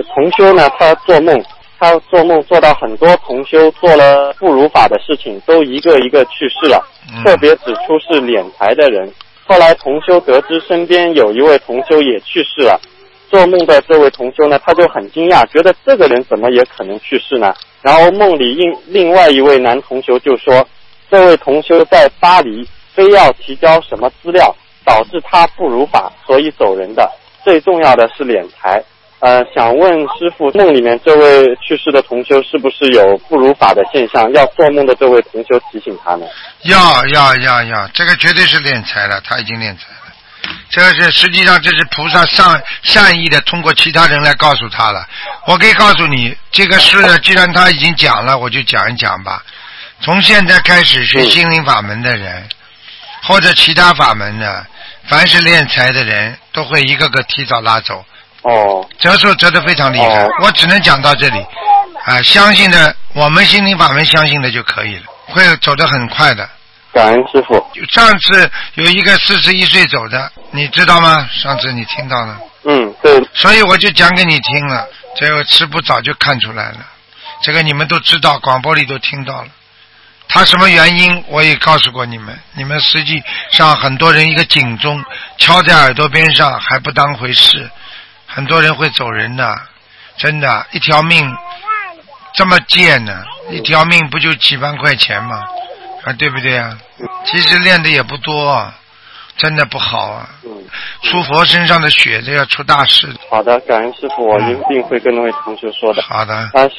同修呢，他做梦做到很多同修做了不如法的事情，都一个一个去世了，特别指出是敛财的人。后来同修得知身边有一位同修也去世了，做梦的这位同修呢，他就很惊讶，觉得这个人怎么也可能去世呢？然后梦里另外一位男同修就说，这位同修在巴黎非要提交什么资料，导致他不如法，所以走人的。最重要的是敛财。想问师父，梦里面这位去世的同修是不是有不如法的现象？要做梦的这位同修提醒他呢？ 要，这个绝对是敛财了，他已经敛财了。这个是实际上这是菩萨善意的通过其他人来告诉他了。我可以告诉你，这个事既然他已经讲了，我就讲一讲吧。从现在开始学心灵法门的人，或者其他法门的，凡是敛财的人，都会一个个提早拉走。折寿折得非常厉害。我只能讲到这里。相信的，我们心灵法门相信的就可以了，会走得很快的。 感恩师父。 上次有一个41岁走的，你知道吗？上次你听到了。 对。 所以我就讲给你听了，这个师父早就看出来了，这个你们都知道，广播里都听到了。他什么原因我也告诉过你们，你们实际上很多人一个警钟敲在耳朵边上还不当回事，很多人会走人的，真的，一条命这么贱呢，一条命不就几万块钱吗？对不对啊？其实练的也不多，真的不好啊。出佛身上的血，这要出大事。 好的，感恩师父，我一定会跟那位同学说的。 好的。